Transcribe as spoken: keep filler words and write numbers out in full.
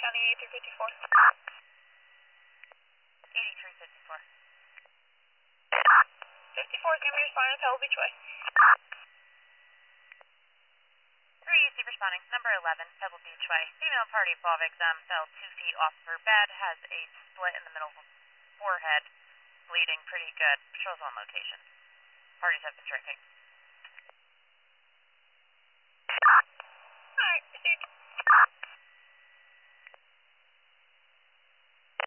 County eighty-three fifty-four. eighty-three fifty-four. fifty-four is going to be responding to Pebble Beach Way. three easy responding, number eleven, Pebble Beach Way. Female party above exam fell two feet off of her bed, has a split in the middle of her forehead, bleeding pretty good. Patrol's on location. Parties have been drinking.